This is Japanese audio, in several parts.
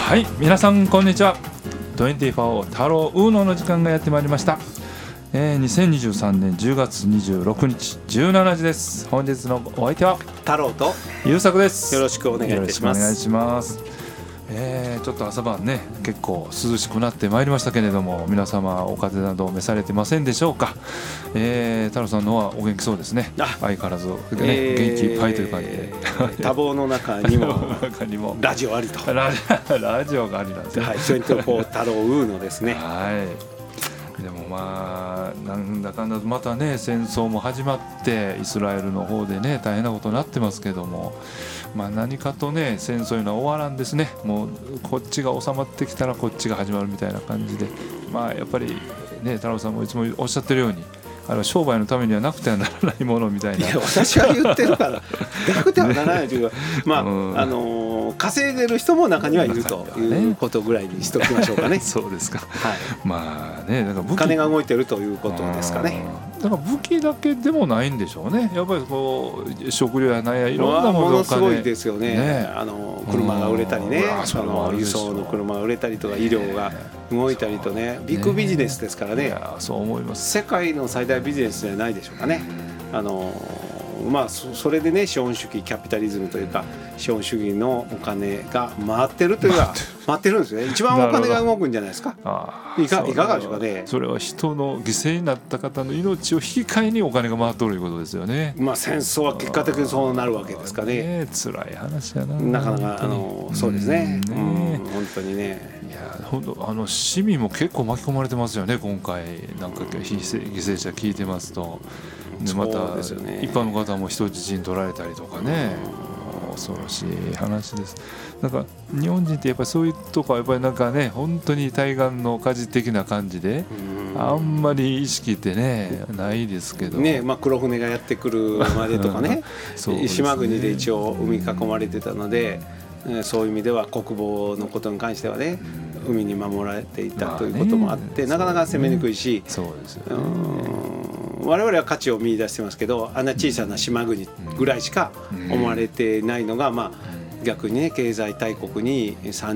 はい、皆さんこんにちは。24太郎ウーノの時間がやってまいりました。2023年10月26日17時です。本日のお相手は太郎と優作です。 よろしくお願いいたします。 よろしくお願いします。ちょっと朝晩ね結構涼しくなってまいりましたけれども、皆様お風邪など召されてませんでしょうか。太郎さんのはお元気そうですね。相変わらず、元気いっぱいという感じで、 多忙の中にもラジオありとラジオがありなんですね。 はい、24太郎ウーノですね。 はい。でもまあなんだかんだまたね戦争も始まってイスラエルの方でね大変なことになってますけども、まあ何かとね戦争いうのは終わらんですね。もうこっちが収まってきたらこっちが始まるみたいな感じで、まあやっぱりね太郎さんもいつもおっしゃってるように、あれは商売のためにはなくてはならないものみたいな。 いや私は言ってるからなくてはならないというか、まあ稼いでる人も中にはいるということぐらいにしておきましょうかね。 そうですか。 はい。 まあね、だから金が動いてるということですかね。 だから武器だけでもないんでしょうね。やっぱりこう食料や何やいろんなものものすごいですよね。車が売れたりね、輸送の車が売れたりとか医療が動いたりとね、ビッグビジネスですからね。いやそう思います。 世界の最大ビジネスじゃないでしょうかね。まあそれでね資本主義キャピタリズムというか資本主義のお金が回ってるというか回ってるんですね。一番お金が動くんじゃないですか。いかがでしょうかね。 それは人の犠牲になった方の命を引き換えにお金が回っとるということですよね。 まあ戦争は結果的にそうなるわけですかね。 辛い話やな。 なかなかそうですね。本当にね。 いや本当市民も結構巻き込まれてますよね。今回なんか犠牲者聞いてますと。でまた一般の方も人質に取られたりとかね、恐ろしい話です。なんか日本人ってやっぱりそういうとこはやっぱりなんかね本当に対岸の火事的な感じであんまり意識ってねないですけどね、まあ、黒船がやってくるまでとかね島国で一応海に囲まれてたので、そういう意味では国防のことに関してはね海に守られていたということもあって、なかなか攻めにくいし、 そうですよね。 我々は価値を見出してますけど、あんな小さな島国ぐらいしか思われてないのが、まあ逆にね経済大国に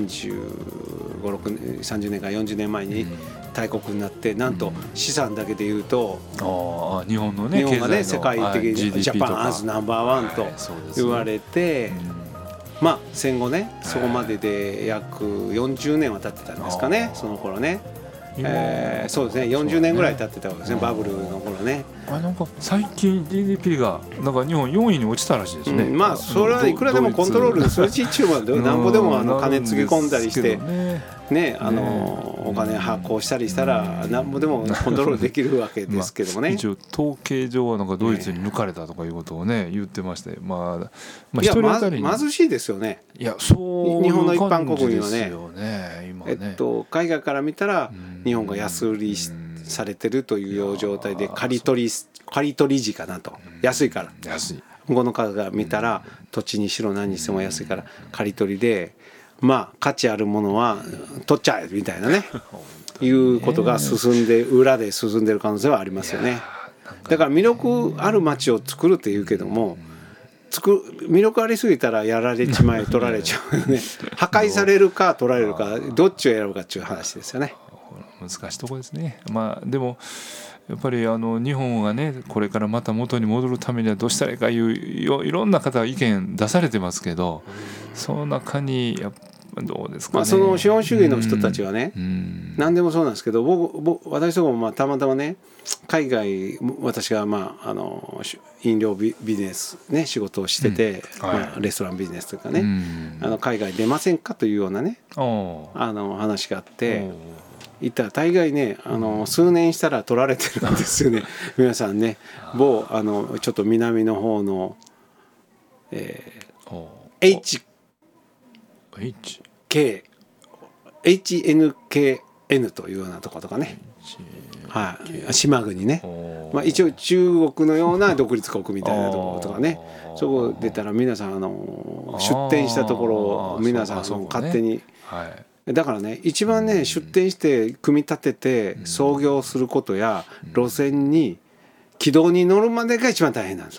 30年か40年前に大国になって、なんと資産だけでいうと日本がね世界的にジャパンアズナンバーワンと言われて、まあ戦後ねそこまでで約40年は経ってたんですかね、その頃ね。そうですね、40年ぐらい経ってたわけですね、バブルの頃ね。 なんか最近 GDP がなんか日本4位に落ちたらしいですね。 まあそれはいくらでもコントロール数値中までなんぼでも金つぎ込んだりしてね、お金発行したりしたらなんぼでもコントロールできるわけですけどもね。 一応統計上はなんかドイツに抜かれたとかいうことをね言ってまして、まあ一人当たりに貧しいですよね。 いやそう日本の一般国民はね、 今ね海外から見たら日本が安売りされてるという状態で借り取り時かなと、安いから向こうの方が見たら土地にしろ何にしても安いから借り取りで、まあ価値あるものは取っちゃえみたいなねいうことが裏で進んでる可能性はありますよね。だから魅力ある街を作るっていうけども、魅力ありすぎたらやられちまい取られちゃうよね。破壊されるか取られるかどっちを選ぶかっていう話ですよね。 難しいところですね。まあでもやっぱり日本がねこれからまた元に戻るためにはどうしたらいいかいういろんな方が意見出されてますけど、その中にどうですかね。 その資本主義の人たちはね、何でもそうなんですけど、私とかもたまたまね海外、私が飲料ビジネスね仕事をしてて、レストランビジネスというかね、海外出ませんかというようなね話があって。言ったら大概ね数年したら取られてるんですよね。皆さんねちょっと南の方の、HNKN というようなところとかね、島国ね、一応中国のような独立国みたいなところとかね、そこ出たら皆さん出店したところを皆さん勝手に。だからね一番ね出店して組み立てて創業することや路線に軌道に乗るまでが一番大変なんですよ。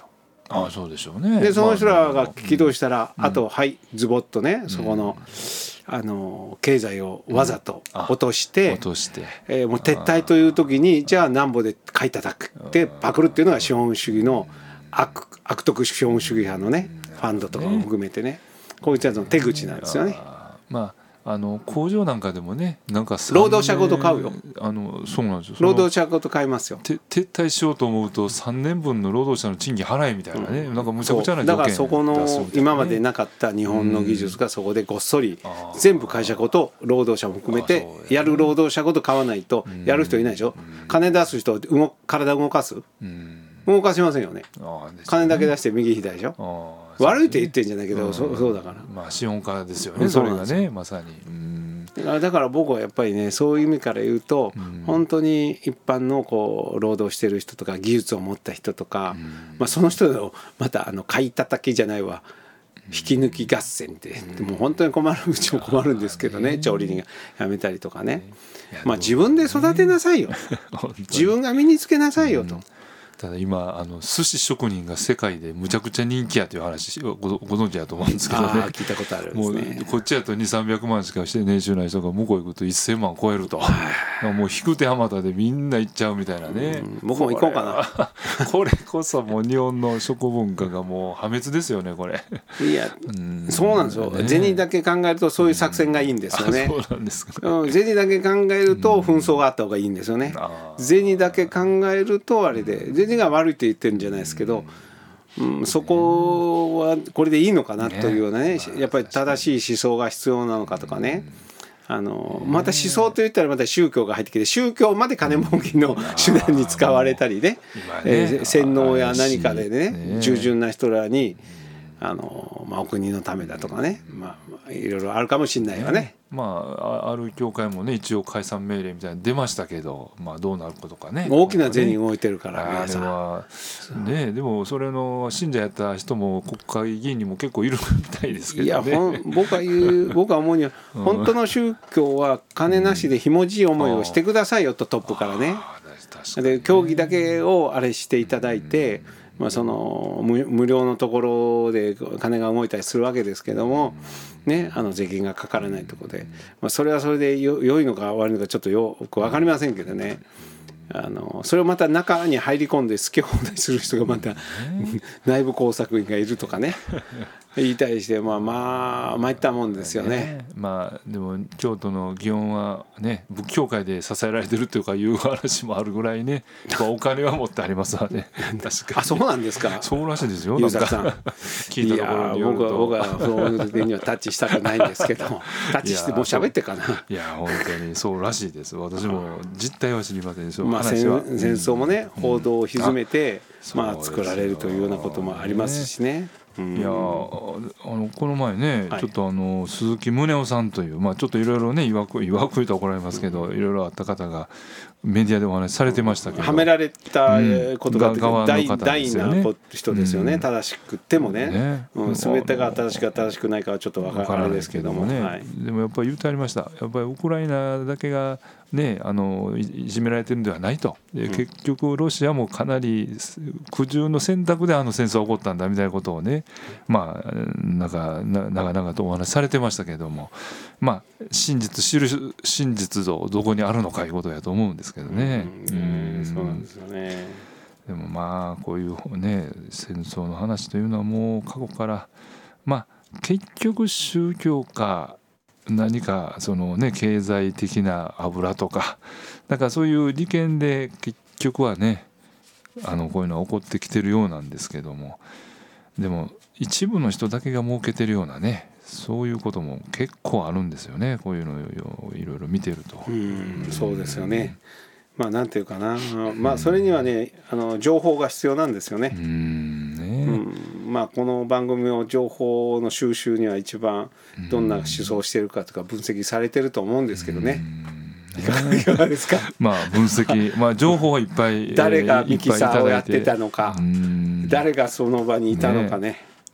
ああそうでしょうね。 でその人らが起動したら、あとはいズボッとねそこの、経済をわざと落として、もう撤退という時にじゃあなんぼで買い叩くってパクるっていうのが資本主義の悪徳資本主義派のねファンドとかも含めてね、こういったの手口なんですよね。 工場なんかでもね、なんか労働者ごと買うよ。 そうなんですよ。 労働者ごと買いますよ。 撤退しようと思うと3年分の労働者の賃金払えみたいなね、なんかむちゃくちゃな条件だからそこの今までなかった日本の技術がそこでごっそり全部会社ごと労働者も含めてやる労働者ごと買わないとやる人いないでしょ。金出す人体動かす、動かしませんよね。金だけ出して右左でしょ。悪いって言ってんじゃないけど、そうだから、 資本家ですよね、それがね、まさに。 だから僕はやっぱりね、そういう意味から言うと、本当に一般のこう労働してる人とか技術を持った人とか、その人をまた買い叩きじゃないわ、引き抜き合戦って、もう本当に困る、うちも困るんですけどね、調理人が辞めたりとかね、自分で育てなさいよ自分が身につけなさいよと。 ただ今寿司職人が世界でむちゃくちゃ人気やという話をご存知やと思うんですけどね。 聞いたことあるんですね。 もうこっちやと200-300万しかして年収ない人が向こう行くと1000万超えるともう引く手あまたでみんな行っちゃうみたいなね。 僕も行こうかなこれこそもう日本の食文化がもう破滅ですよねこれ。 いや、そうなんですよ、銭だけ考えるとそういう作戦がいいんですよね。 そうなんですか。 銭だけ考えると紛争があった方がいいんですよね。銭だけ考えるとあれで銭が悪いって言ってるんじゃないですけど、そこはこれでいいのかなというようなね、やっぱり正しい思想が必要なのかとかね、また思想といったらまた宗教が入ってきて、宗教まで金儲けの手段に使われたりね、洗脳や何かでね従順な人らにお国のためだとかね、いろいろあるかもしれないわね。 ある教会もね一応解散命令みたいなの出ましたけど、どうなることかね。 大きな銭動いてるから皆さん。 あれはね、でもそれの信者やった人も国会議員にも結構いるみたいですけどね。 いや僕は思うには本当の宗教は金なしでひもじい思いをしてくださいよと、トップからね。で教義だけをあれしていただいて、その無料のところで金が動いたりするわけですけども、ね、税金がかからないところで、それはそれで良いのか悪いのかちょっとよく分かりませんけどね。それをまた中に入り込んで好き放題する人がまた内部工作員がいるとかね言いたりして、参ったもんですよね。 でも京都の祇園はね仏教界で支えられてるというかいう話もあるぐらいね、お金は持ってありますわね。確かに。 そうなんですか。 そうらしいですよ。 優作さん聞いたところによると。 僕はその点にはタッチしたくないんですけどタッチしてもう喋ってかな。 いや本当にそうらしいです。私も実態は知りませんでしょう。 戦争もね報道を歪めて作られるというようなこともありますしね。いやこの前ね、ちょっと鈴木宗男さんという、ちょっといろいろねいわく言うと怒られますけど、いろいろあった方がメディアでお話しされてましたけど、 はめられたことが大な人ですよね。正しくてもね、全てが正しく正しくないかはちょっと分からないですけどもね。 でもやっぱり言ってありました。やっぱりウクライナだけがねいじめられてるんではないと。で結局ロシアもかなり苦渋の選択で戦争が起こったんだみたいなことをね、長々とお話しされてましたけれども、真実像どこにあるのかいうことやと思うんですけどね。 そうなんですよね。 でもこういうね戦争の話というのはもう過去から結局宗教か何かそのね経済的な油とかそういう利権で結局はねこういうのは起こってきてるようなんですけども、でも一部の人だけが儲けてるようなねそういうことも結構あるんですよね。こういうのをいろいろ見てると。 そうですよね。なんていうかな、それにはね情報が必要なんですよね。この番組の情報の収集には一番どんな思想をしているかとか分析されてると思うんですけどね。いかがですか。 分析、情報はいっぱい誰がミキサーをやってたのか、誰がその場にいたのかね。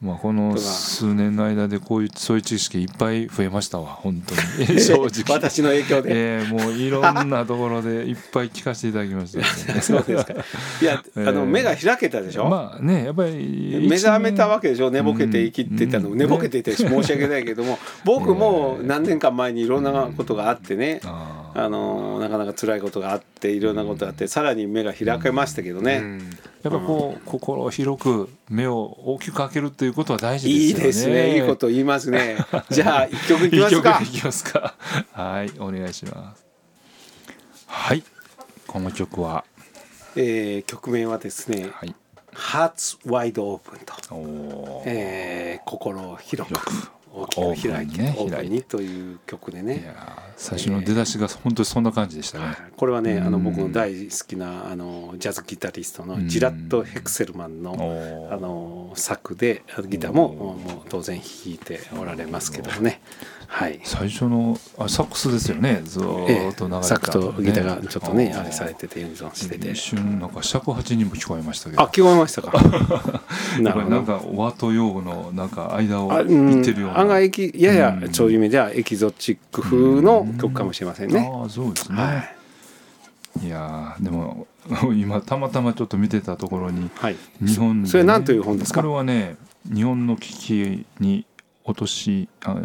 まあ、この数年の間でそういう知識いっぱい増えましたわ本当に正直私の影響で、 もういろんなところでいっぱい聞かせていただきました、ね、 そうですか。いや、目が開けたでしょ。 まあねやっぱり目覚めたわけでしょ。寝ぼけて生きてたの、寝ぼけてて申し訳ないけども、僕も何年間前にいろんなことがあってね、なかなか辛いことがあっていろんなことがあってさらに目が開けましたけどね、 やっぱこう、心を広く目を大きく開けるっていうことは大事ですよね。 いいですね、いいこと言いますね。じゃあ一曲いきますか。 いきますか。はい、お願いします。はい、この曲は、 曲名はですね、はい、Hearts Wide Open と、心を広く大きく開き、オープンにという曲でね。いや最初の出だしが本当にそんな感じでしたね。 これはね、僕の大好きなジャズギタリストのジラット・ヘクセルマンの作でギターも当然弾いておられますけどもね。はい、 最初のサックスですよね。ずっと流れてた、ね、 サックスとギターがちょっとねあれされててユニゾンしてて一瞬なんか尺八にも聞こえましたけど。 聞こえましたか。 なんか和と洋のなんか間を言ってるような、 案外ややそういう意味ではエキゾチック風の曲かもしれませんね。 そうですね、はい、いやでも今たまたまちょっと見てたところに、はい、日本で、ね、 それ何という本ですか。 これはね日本の危機に陥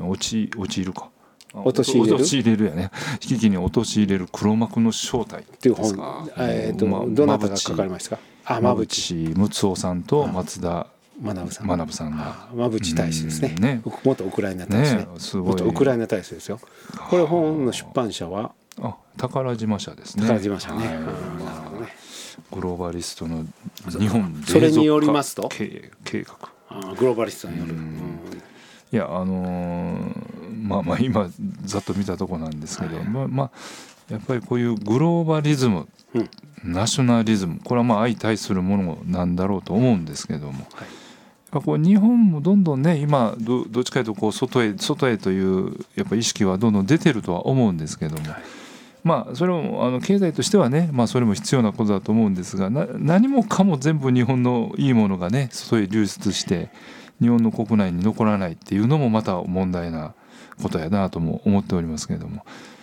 れるやね危機に陥れる黒幕の正体っていう本、どなたが書かれましたか。 馬淵睦夫さんと松田学さんが馬淵大使ですね。元ウクライナ大使ね。元ウクライナ大使ですよ。これ本の出版社は宝島社ですね。 宝島社ね。 グローバリストの日本それによりますと計画。 グローバリストによる。 いやまあ今ざっと見たとこなんですけど、やっぱりこういうグローバリズム、ナショナリズム、これはまあ相対するものなんだろうと思うんですけども、こう日本もどんどんね今どっちかというとこう外へというやっぱ意識はどんどん出てるとは思うんですけども、それも経済としてはね、それも必要なことだと思うんですが、何もかも全部日本のいいものがね外へ流出して日本の国内に残らないっていうのもまた問題なことやなとも思っておりますけれども、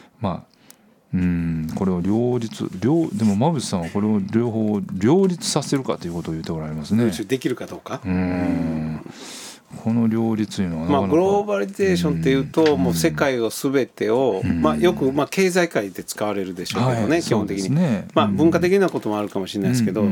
これをでも馬渕さんはこれを両方両立させるかということを言っておられますね。 できるかどうか。 この両立というのはなかなかグローバリゼーションっていうともう世界を全てをよく経済界で使われるでしょうけどね、基本的に、文化的なこともあるかもしれないですけど、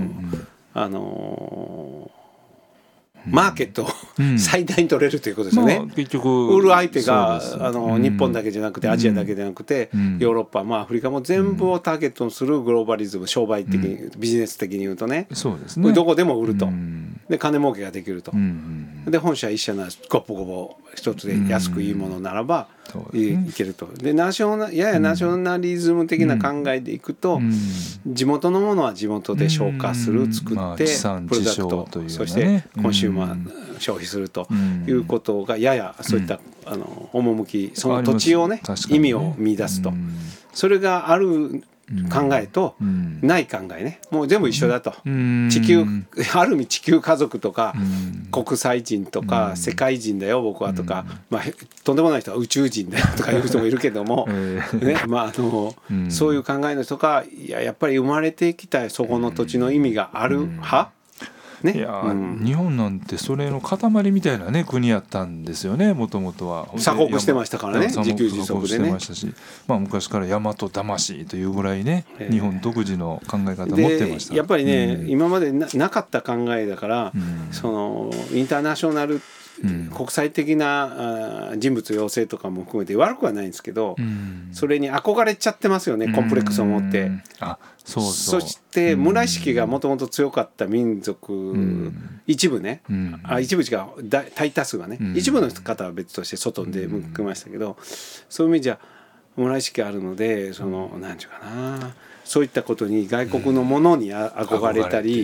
マーケットを最大に取れるということですよね。 結局売る相手が日本だけじゃなくてアジアだけじゃなくてヨーロッパアフリカも全部をターゲットにするグローバリズム、商売的にビジネス的に言うとね、どこでも売ると、で金儲けができると、で本社一社なゴポゴポ一つで安くいいものならばいけると。でややナショナリズム的な考えでいくと、地元のものは地元で消化する、作ってプロダクト、そしてコンシューマー消費するということがややそういった趣、その土地をね意味を見出すと、それがある考えとない考えね、もう全部一緒だと、地球ある意味地球家族とか国際人とか世界人だよ僕はとか、とんでもない人は宇宙人だよとかいう人もいるけども、そういう考えの人がやっぱり生まれてきたそこの土地の意味がある派ね、 日本なんてそれの塊みたいなね国やったんですよね。もともとは鎖国してましたからね、自給自足でね。 昔から大和魂というぐらいね、日本独自の考え方持ってました。 やっぱりね、今まで なかった考えだから、そのインターナショナル国際的な人物養成とかも含めて悪くはないんですけど、それに憧れちゃってますよね、コンプレックスを持って。そして村意識がもともと強かった民族、一部ね、一部が大多数がね、一部の方は別として外で向きましたけど、そういう意味じゃ村意識があるので、何て言うかな、そういったことに外国のものに憧れたり、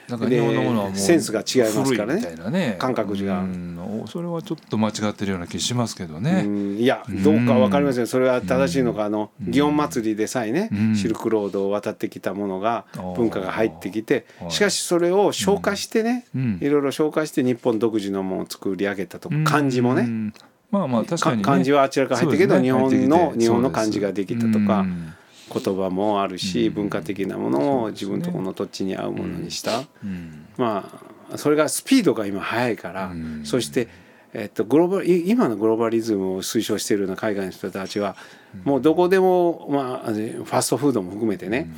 なんか日本のものはもうセンスが違いますからね、 古いみたいなね感覚が、 それはちょっと間違ってるような気しますけどね。 いやどうか分かりません。それは正しいのか、祇園祭でさえね、シルクロードを渡ってきたものが文化が入ってきて、しかしそれを消化してね、いろいろ消化して日本独自のものを作り上げたとか、漢字もね、 まあまあ確かにね、 漢字はあちらから入ってけど、日本の漢字ができたとか、言葉もあるし、文化的なものを自分とこの土地に合うものにした、まあそれがスピードが今速いから、そして今のグローバリズムを推奨しているような海外の人たちはもうどこでも、まあ、ファストフードも含めてね、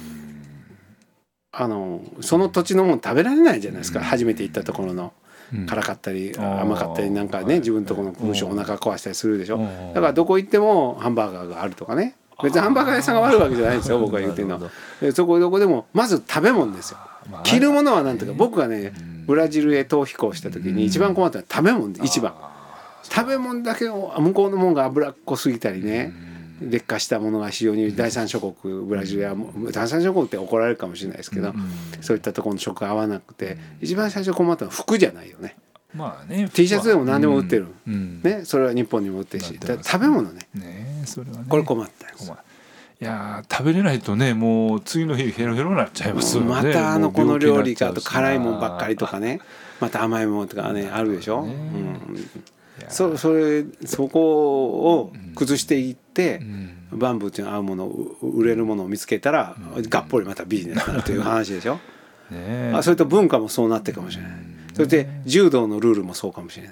その土地のもの食べられないじゃないですか、初めて行ったところの。辛かったり甘かったりなんかね、自分とこのむしろお腹壊したりするでしょ。だからどこ行ってもハンバーガーがあるとかね、別にハンバーガー屋さんが悪いわけじゃないんですよ、僕が言ってるのは。そこどこでもまず食べ物ですよ。着るものはなんとか、僕がねブラジルへ逃避行した時に一番困ったのは食べ物で、一番食べ物だけを向こうのものが脂っこすぎたりね、劣化したものが非常に第三諸国、ブラジルや第三諸国って怒られるかもしれないですけど、そういったところの食が合わなくて、一番最初困ったのは服じゃないよね。 まあね、 T シャツでも何でも売ってる、ね、それは日本にも売ってるし、食べ物ね、 それはね、 これ困ったんです。 いや食べれないとね、もう次の日ヘロヘロになっちゃいますよね。 またこの料理かと辛いもんばっかりとかね、また甘いもんとかねあるでしょ。そこを崩していって、バンブーっていう合うもの売れるものを見つけたらがっぽりまたビジネスになるという話でしょ。それと文化もそうなってるかもしれない。それで柔道のルールもそうかもしれない。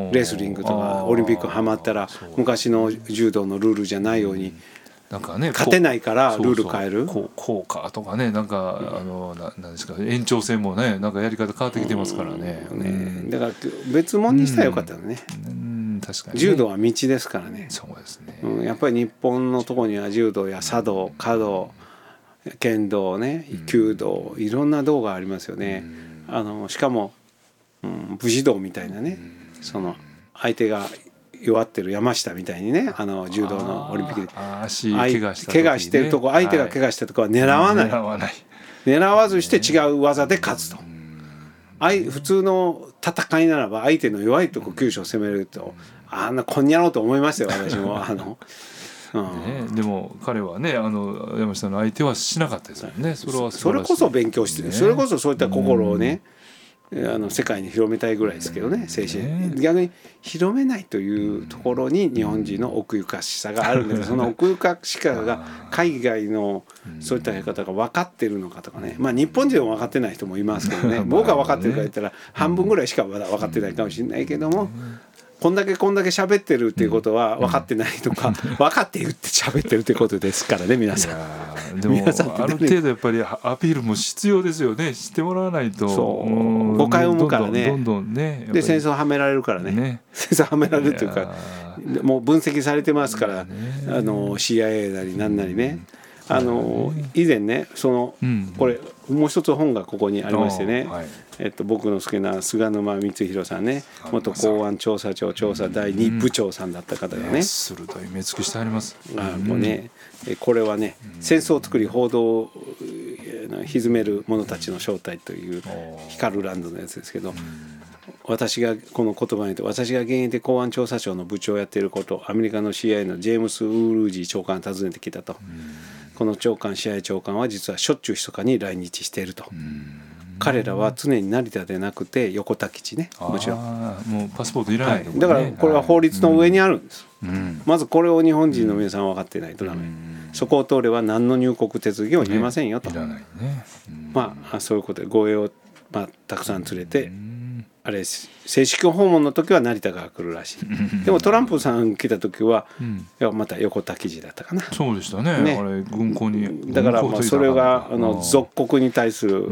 レスリングとかオリンピックハマったら昔の柔道のルールじゃないようになんかね、勝てないからルール変える、 効果とかね、なんかなんですか、延長戦もね、なんかやり方変わってきてますからね。 だから別物にしたらよかったのね。 確かにね、 柔道は道ですからね。 そうですね。 やっぱり日本のところには柔道や茶道、華道、剣道ね、弓道、いろんな道がありますよね。しかも、武士道みたいなね、その相手が弱ってる山下みたいにね、柔道のオリンピックで足怪我してるとこ、相手が怪我してるとこは狙わない、狙わずして違う技で勝つと。普通の戦いならば相手の弱いとこ急所を攻めると、こんにゃろうと思いましたよ、私も。 でも彼はね、山下の相手はしなかったですもんね。 それこそ勉強して、それこそそういった心をね、世界に広めたいぐらいですけどね、精神。逆に広めないというところに日本人の奥ゆかしさがあるんだけど、その奥ゆかしさが海外のそういったやり方が分かってるのかとかね、まあ日本人は分かってない人もいますけどね、僕が分かってるか言ったら半分ぐらいしかまだ分かってないかもしれないけども、こんだけ喋ってるっていうことは分かってないとか、分かって言って喋ってるってことですからね、皆さん。 でもある程度やっぱりアピールも必要ですよね。してもらわないと誤解を生むからね。 どんどんね。 で戦争はめられるからね。戦争はめられるというか、もう分析されてますから、CIA なりなんなりね。以前ね、これもう一つ本がここにありましてね、僕の好きな菅沼光弘さんね、元公安調査庁調査第2部長さんだった方がね、 鋭い目つきしてあります。 これはね、戦争を作り報道を歪める者たちの正体という光るランドのやつですけど、私がこの言葉に言って、私が現役で公安調査庁の部長をやっていること、アメリカの CIA のジェームス・ウールージー長官が訪ねてきたと。このCIA 長官は実はしょっちゅう密かに来日していると。彼らは常に成田でなくて横田基地ね、もちろんもうパスポートいらない、 だからこれは法律の上にあるんです、まずこれを日本人の皆さんは分かってないとダメ、そこを通れば何の入国手続きもいりませんよと、そういうことで護衛をたくさん連れて、あれ正式訪問の時は成田が来るらしい。でもトランプさん来た時は、また横田基地だったかな。 そうでしたね。あれ軍港に。 だからそれが属国に対する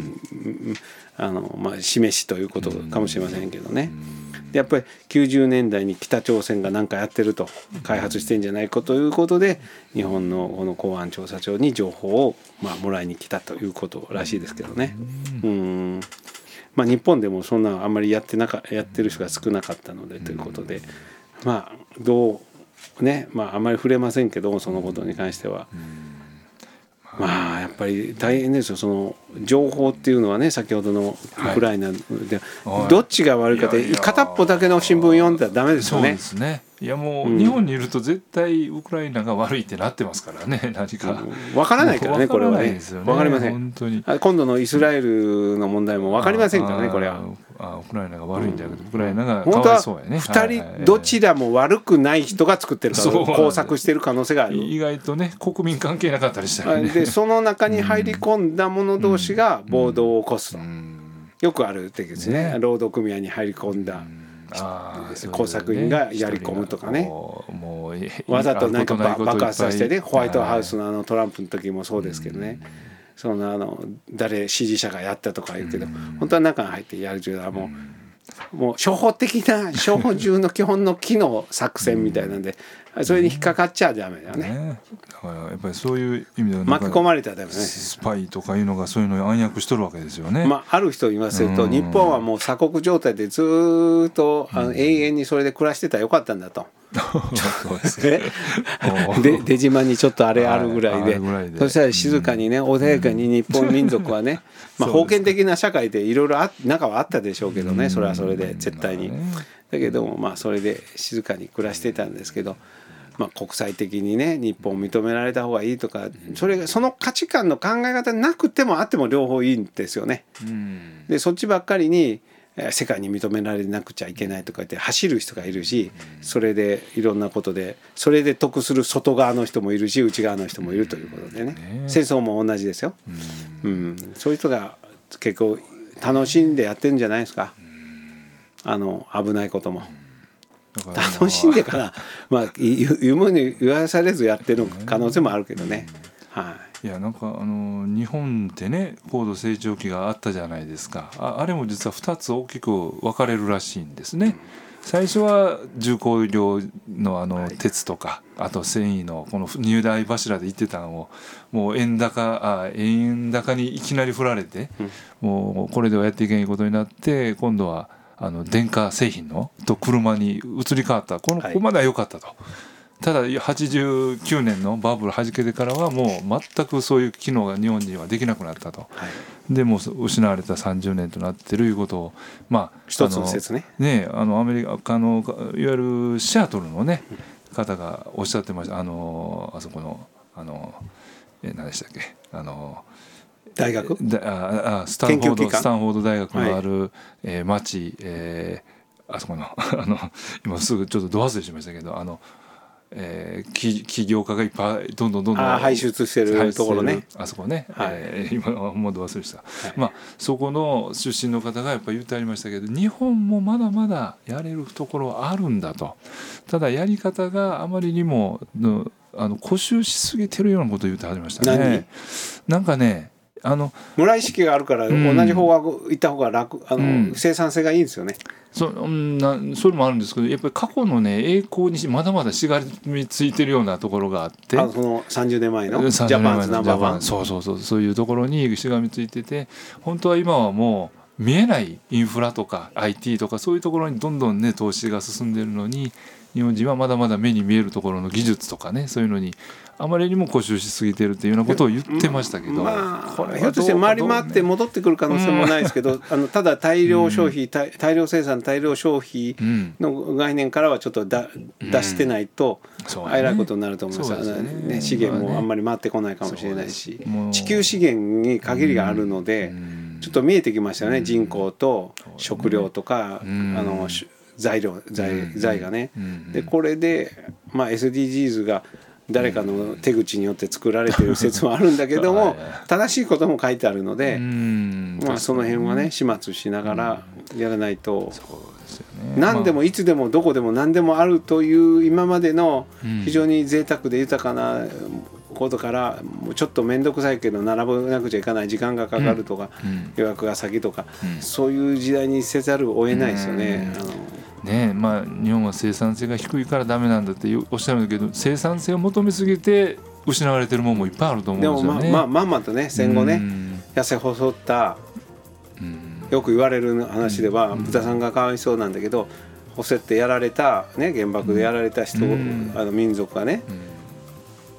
示しということかもしれませんけどね。でやっぱり90年代に北朝鮮が何かやってると、開発してんじゃないかということで、日本のこの公安調査庁に情報をもらいに来たということらしいですけどね。日本でもそんなあんまりやってる人が少なかったのでということで、どうね、あんまり触れませんけども、そのことに関しては。 まあやっぱり大変ですよ。その情報っていうのはね、先ほどのウクライナで、どっちが悪いかって片っぽだけの新聞読んだらダメですよね。 そうですね。いやもう日本にいると絶対ウクライナが悪いってなってますからね。何か分からないからね、これはね。分かりません。 本当に今度のイスラエルの問題も分かりませんからね、これは。 ウクライナが悪いんじゃなくて、ウクライナがかわいそうやね。 2人どちらも悪くない人が作ってるから工作してる可能性がある。 意外とね、国民関係なかったりしたりね。 でその中に入り込んだ者同士が暴動を起こすと、よくある敵ですね。労働組合に入り込んだ工作員がやり込むとかね、わざとなんか爆発させてね、ホワイトハウスのトランプの時もそうですけどね、その誰支持者がやったとか言うけど、本当は中に入ってやるというのはもう初歩的な初歩中の基本の機能作戦みたいなんで、それに引っかかっちゃダメだよね。 だからやっぱりそういう意味では巻き込まれたらダメね。 スパイとかいうのがそういうのを暗躍しとるわけですよね。 ある人言わせると、日本はもう鎖国状態でずっと永遠にそれで暮らしてたらよかったんだと。出島にちょっとあれあるぐらいで、そしたら静かにね、穏やかに日本民族はね、封建的な社会でいろいろ中はあったでしょうけどね、それはそれで絶対に。だけどもそれで静かに暮らしてたんですけど、国際的にね日本を認められた方がいいとか、その価値観の考え方なくてもあっても両方いいんですよね。でそっちばっかりに世界に認められなくちゃいけないとか言って走る人がいるし、それでいろんなことでそれで得する外側の人もいるし内側の人もいるということでね、戦争も同じですよ。そういう人が結構楽しんでやってるんじゃないですか。危ないことも楽しんでから言うものに言わされずやってる可能性もあるけどね。 いやなんか日本ってね高度成長期があったじゃないですか。あれも実は2つ大きく分かれるらしいんですね。最初は重工業の鉄とかあと繊維のこの入台柱で行ってたのをもう円高にいきなり振られて、もうこれではやっていけないことになって、今度は電化製品と車に移り変わった。ここまでは良かったと。ただ89年のバブル弾けてからはもう全くそういう機能が日本人はできなくなったと。でもう失われた30年となってるいうことを一つの説ね。 アメリカのいわゆるシアトルのね方がおっしゃってました。あそこの何でしたっけ、 大学スタンフォード大学のある、町、あそこの今すぐちょっとど忘れしましたけど起業家がいっぱいどんどん輩出してるところね、 あそこね、今もうど忘れした、そこの出身の方がやっぱり言ってありましたけど、日本もまだまだやれるところはあるんだと。ただやり方があまりにも固執しすぎてるようなことを言ってはりましたね。なんかね村意識があるから同じ方角行った方が楽、生産性がいいんですよね。 それもあるんですけど、やっぱり過去のね栄光にまだまだしがみついてるようなところがあって、 その30年前のジャパンズナンバーワン、 そういうところにしがみついてて、本当は今はもう見えないインフラとか IT とかそういうところにどんどんね投資が進んでるのに、日本人はまだまだ目に見えるところの技術とかね、そういうのにあまりにも固執しすぎてるっていうようなことを言ってましたけど、 ひょっとして回り回って戻ってくる可能性もないですけど、ただ大量消費、大量生産大量消費の概念からはちょっと出してないとあえらいことになると思います。資源もあんまり回ってこないかもしれないし、地球資源に限りがあるのでちょっと見えてきましたよね。人口と食料とか材がね。でこれでSDGs が誰かの手口によって作られている説もあるんだけども正しいことも書いてあるので、その辺はね始末しながらやらないと、何でもいつでもどこでも何でもあるという今までの非常に贅沢で豊かなことから、ちょっと面倒くさいけど並ばなくちゃいかない、時間がかかるとか、予約が先とか、そういう時代にせざるを得ないですよね。 日本は生産性が低いからダメなんだっておっしゃるんだけど、生産性を求めすぎて失われてるものもいっぱいあると思うんですよね。 でもまんまとね戦後ね痩せ細った、よく言われる話では豚さんがかわいそうなんだけど、細ってやられた、原爆でやられた人、民族がね、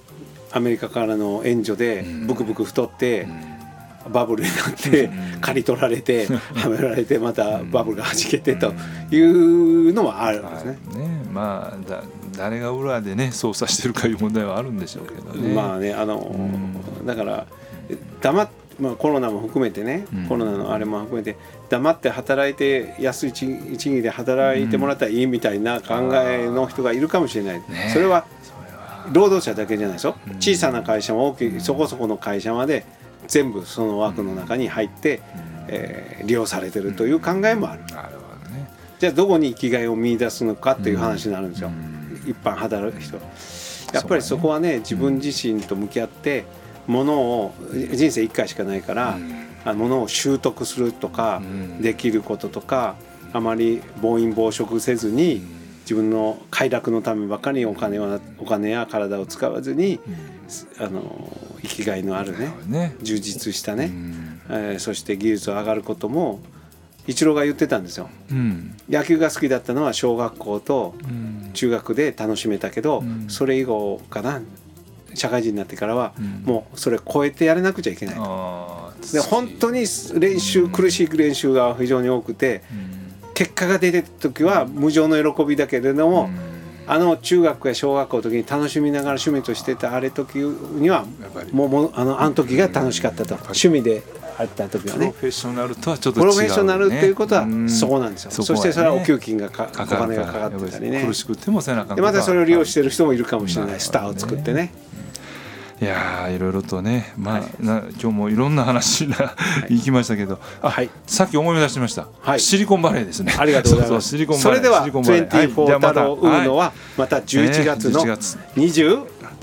アメリカからの援助でブクブク太ってバブルになって刈り取られてはめられてまたバブルがはじけてというのはあるんですね。 まあ誰が裏でね操作してるかいう問題はあるんでしょうけどね。 まあねだからコロナも含めてね、コロナのあれも含めて黙って働いて安い賃金で働いてもらったらいいみたいな考えの人がいるかもしれない、それは労働者だけじゃないですよ、小さな会社も大きいそこそこの会社まで全部その枠の中に入って、利用されてるという考えもある。じゃあどこに生きがいを見出すのかっていう話になるんですよ、一般働く人。やっぱりそこはね自分自身と向き合ってものを人生1回しかないからものを習得するとかできることとかあまり暴飲暴食せずに自分の快楽のためばかりお金や体を使わずに生きがいのあるね充実したねそして技術を上がることもイチローが言ってたんですよ、野球が好きだったのは小学校と中学で楽しめたけどそれ以後かな社会人になってからはもうそれを超えてやれなくちゃいけないと。で本当に苦しい練習が非常に多くて結果が出てる時は無常の喜びだけれども中学や小学校の時に楽しみながら趣味としてたあれ時にはもうあの時が楽しかったと趣味であった時はねプロフェッショナルとはちょっと違う、ね、 プロフェッショナルっていうことはそこなんですよ、そしてそれはお給金がお金がかかってたりね苦しくても背中でまたそれを利用してる人もいるかもしれないスターを作ってねいやいろいろとね、今日もいろんな話がいきましたけど、さっき思い出しました、シリコンバレーですね。 ありがとうございます。それでは24太郎ウーノはまた11月の23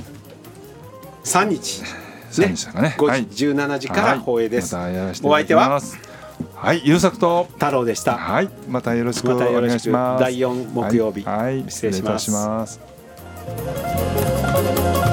日ね、5時17時から放映です。お相手は優作と太郎でした。 またよろしくお願いします。 第4木曜日、失礼します。